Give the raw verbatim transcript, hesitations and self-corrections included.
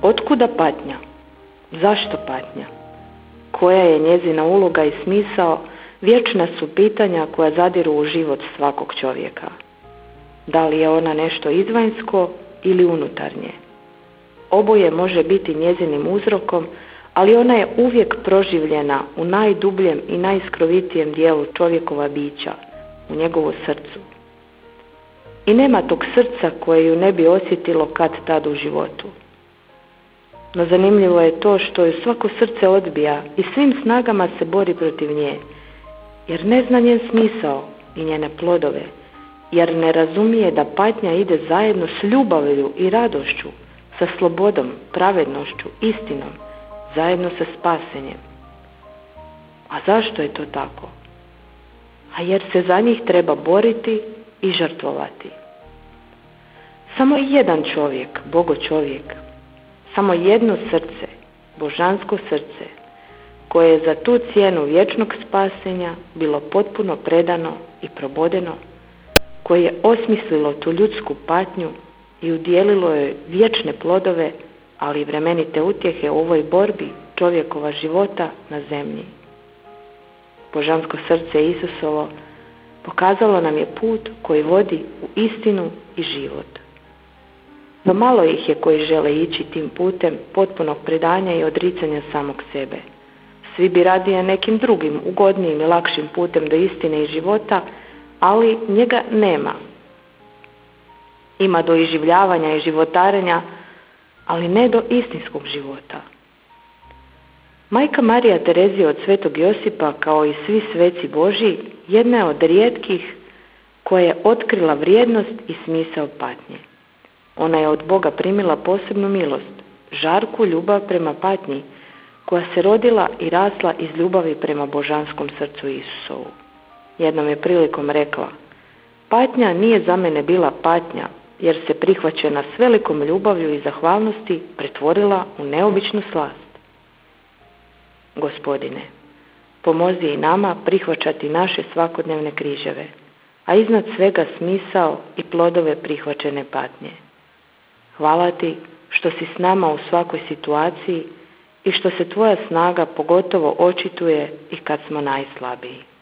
Otkuda patnja? Zašto patnja? Koja je njezina uloga i smisao? Vječna su pitanja koja zadiru u život svakog čovjeka. Da li je ona nešto izvanjsko ili unutarnje? Oboje može biti njezinim uzrokom, ali ona je uvijek proživljena u najdubljem i najskrovitijem dijelu čovjekova bića, u njegovu srcu. I nema tog srca koje ju ne bi osjetilo kad tad u životu. No zanimljivo je to što ju svako srce odbija i svim snagama se bori protiv nje, jer ne zna njen smisao i njene plodove, jer ne razumije da patnja ide zajedno s ljubavlju i radošću, sa slobodom, pravednošću, istinom, zajedno sa spasenjem. A zašto je to tako? A jer se za njih treba boriti i žrtvovati. Samo jedan čovjek, Bogo čovjek, samo jedno srce, božansko srce, koje je za tu cijenu vječnog spasenja bilo potpuno predano i probodeno, koje je osmislilo tu ljudsku patnju i udjelilo joj vječne plodove, ali i vremenite utjehe u ovoj borbi čovjekova života na zemlji. Božansko srce Isusovo pokazalo nam je put koji vodi u istinu i život. No malo ih je koji žele ići tim putem potpunog predanja i odricanja samog sebe. Svi bi radije nekim drugim, ugodnijim i lakšim putem do istine i života, ali njega nema. Ima do iživljavanja i životarenja, ali ne do istinskog života. Majka Marija Terezija od Svetog Josipa, kao i svi sveci Božji, jedna je od rijetkih koja je otkrila vrijednost i smisao patnje. Ona je od Boga primila posebnu milost, žarku ljubav prema patnji, koja se rodila i rasla iz ljubavi prema božanskom srcu Isusovu. Jednom je prilikom rekla: patnja nije za mene bila patnja, jer se prihvaćena s velikom ljubavlju i zahvalnosti pretvorila u neobičnu slast. Gospodine, pomozi i nama prihvaćati naše svakodnevne križeve, a iznad svega smisao i plodove prihvaćene patnje. Hvala ti što si s nama u svakoj situaciji i što se tvoja snaga pogotovo očituje i kad smo najslabiji.